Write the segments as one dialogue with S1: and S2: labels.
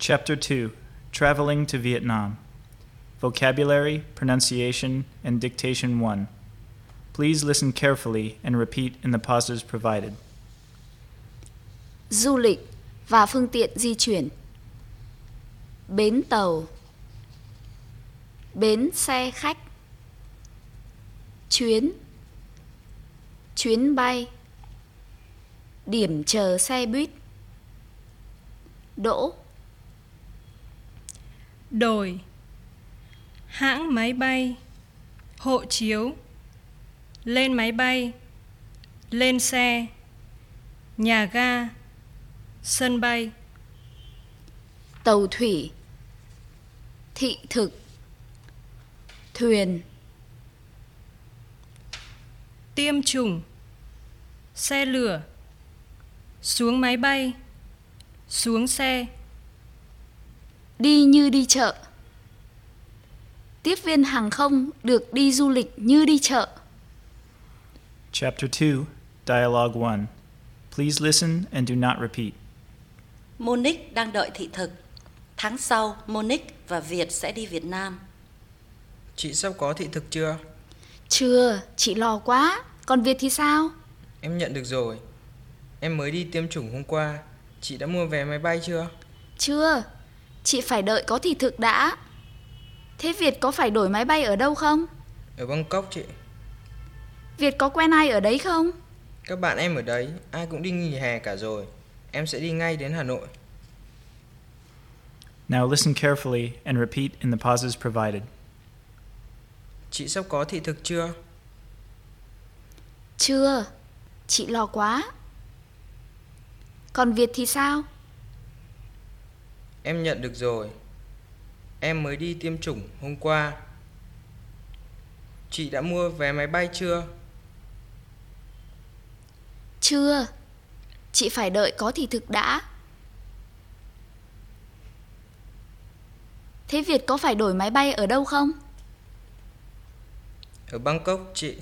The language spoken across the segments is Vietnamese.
S1: Chapter 2. Traveling to Vietnam. Vocabulary, Pronunciation, and Dictation 1. Please listen carefully and repeat in the pauses provided.
S2: Du lịch và phương tiện di chuyển. Bến tàu. Bến xe khách. Chuyến bay. Điểm chờ xe buýt.
S3: Đổi. Hãng máy bay. Hộ chiếu. Lên máy bay. Lên xe. Nhà ga. Sân bay.
S2: Tàu thủy. Thị thực. Thuyền.
S3: Tiêm chủng. Xe lửa. Xuống máy bay. Xuống xe.
S2: Đi như đi chợ. Tiếp viên hàng không được đi du lịch như đi chợ.
S1: Chapter 2. Dialogue 1. Please listen and do not repeat.
S4: Monique đang đợi thị thực. Tháng sau, Monique và Việt sẽ đi Việt Nam.
S5: Chị sắp có thị thực chưa?
S2: Chưa, chị lo quá. Còn Việt thì sao?
S5: Em nhận được rồi. Em mới đi tiêm chủng hôm qua. Chị đã mua vé máy bay chưa?
S2: Chưa, chị phải đợi có thị thực đã. Thế Việt có phải đổi máy bay ở đâu không?
S5: Ở Bangkok chị.
S2: Việt có quen ai ở đấy không?
S5: Các bạn em ở đấy, ai cũng đi nghỉ hè cả rồi. Em sẽ đi ngay đến Hà Nội.
S1: Now listen carefully and repeat in the pauses provided.
S5: Chị sắp có thị thực chưa?
S2: Chưa, chị lo quá. Còn Việt thì sao?
S5: Em nhận được rồi. Em mới đi tiêm chủng hôm qua. Chị đã mua vé máy bay chưa?
S2: Chưa, chị phải đợi có thị thực đã. Thế Việt có phải đổi máy bay ở đâu không?
S5: Ở Bangkok chị.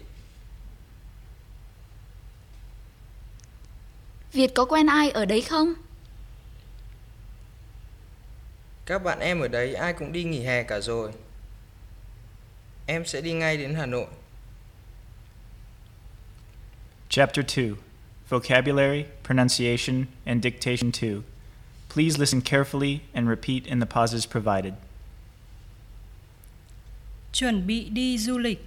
S2: Việt có quen ai ở đấy không?
S5: Các bạn em ở đấy ai cũng đi nghỉ hè cả rồi. Em sẽ đi ngay đến Hà Nội.
S1: Chapter 2. Vocabulary, Pronunciation, and Dictation 2. Please listen carefully and repeat in the pauses provided.
S3: Chuẩn bị đi du lịch.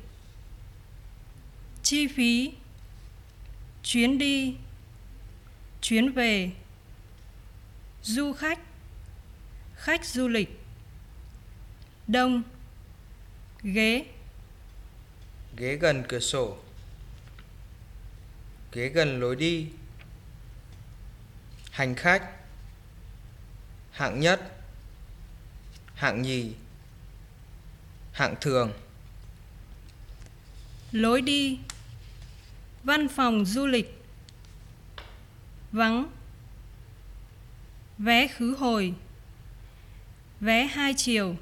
S3: Chi phí. Chuyến đi. Chuyến về. Du khách. Khách du lịch. Đông. Ghế.
S5: Ghế gần cửa sổ. Ghế gần lối đi. Hành khách. Hạng nhất. Hạng nhì. Hạng thường.
S3: Lối đi. Văn phòng du lịch. Vắng. Vé khứ hồi. Vé 2 chiều.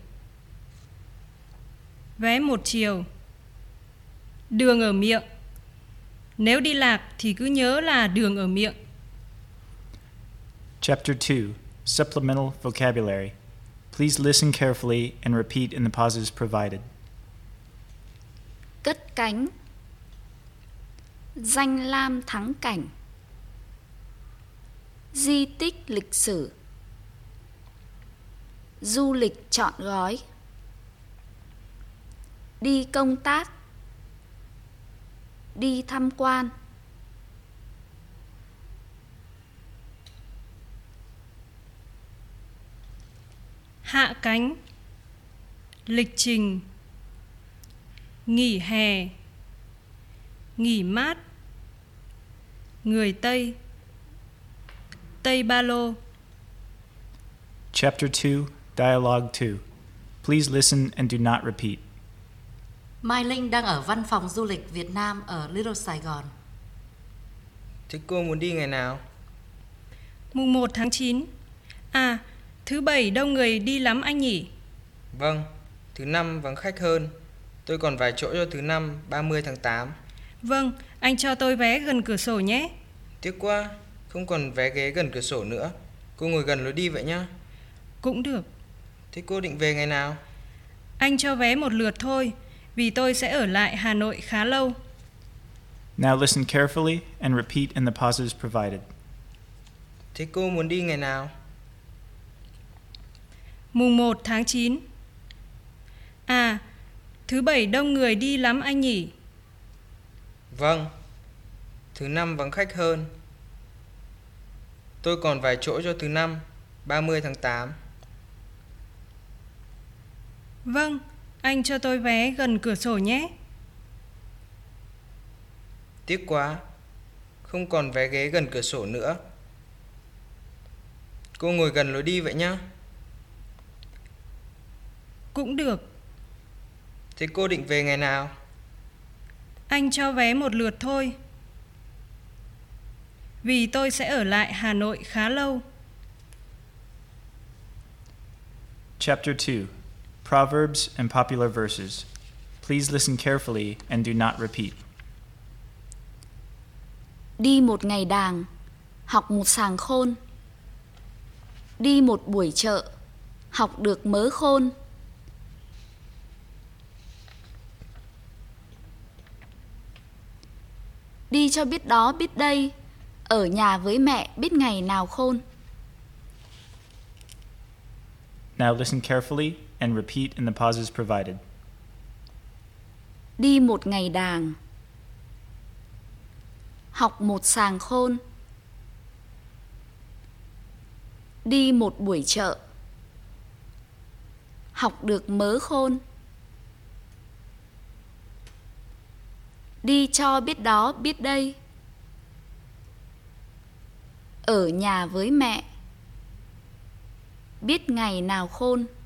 S3: Vé 1 chiều. Đường ở miệng. Nếu đi lạc thì cứ nhớ là đường ở miệng.
S1: Chapter 2. Supplemental Vocabulary. Please listen carefully and repeat in the pauses provided.
S2: Cất cánh. Danh lam thắng cảnh. Di tích lịch sử. Du lịch trọn gói. Đi công tác. Đi tham quan.
S3: Hạ cánh. Lịch trình. Nghỉ hè. Nghỉ mát. Người Tây. Tây ba lô.
S1: Chapter 2. Dialogue 2. Please listen and do not repeat.
S4: Mai Linh đang ở văn phòng du lịch Việt Nam ở Little Sài Gòn.
S5: Thế cô muốn đi ngày nào?
S3: Mùng 1 tháng 9. À, thứ Bảy đông người đi lắm anh nhỉ?
S5: Vâng, thứ Năm vắng khách hơn. Tôi còn vài chỗ cho thứ Năm 30 tháng 8.
S3: Vâng, anh cho tôi vé gần cửa sổ nhé.
S5: Tiếc quá, không còn vé ghế gần cửa sổ nữa. Cô ngồi gần lối đi vậy nhá.
S3: Cũng được.
S5: Thế cô định về ngày nào?
S3: Anh cho vé một lượt thôi, vì tôi sẽ ở lại Hà Nội khá lâu.
S1: Now listen carefully and repeat in the pauses provided.
S5: Thế cô muốn đi ngày nào?
S3: Mùng 1 tháng 9. À, thứ Bảy đông người đi lắm anh nhỉ?
S5: Vâng. Thứ Năm vắng khách hơn. Tôi còn vài chỗ cho thứ Năm, 30 tháng 8.
S3: Vâng, anh cho tôi vé gần cửa sổ nhé.
S5: Tiếc quá, không còn vé ghế gần cửa sổ nữa. Cô ngồi gần lối đi vậy nhá.
S3: Cũng được.
S5: Thế cô định về ngày nào?
S3: Anh cho vé một lượt thôi, vì tôi sẽ ở lại Hà Nội khá lâu.
S1: Chapter 2. Proverbs and Popular Verses. Please listen carefully and do not repeat.
S2: Đi một ngày đàng, học một sàng khôn. Đi một buổi chợ, học được mớ khôn. Đi cho biết đó biết đây, ở nhà với mẹ biết ngày nào khôn.
S1: Now listen carefully and repeat in the pauses provided.
S2: Đi một ngày đàng, học một sàng khôn. Đi một buổi chợ, học được mớ khôn. Đi cho biết đó biết đây, ở nhà với mẹ biết ngày nào khôn.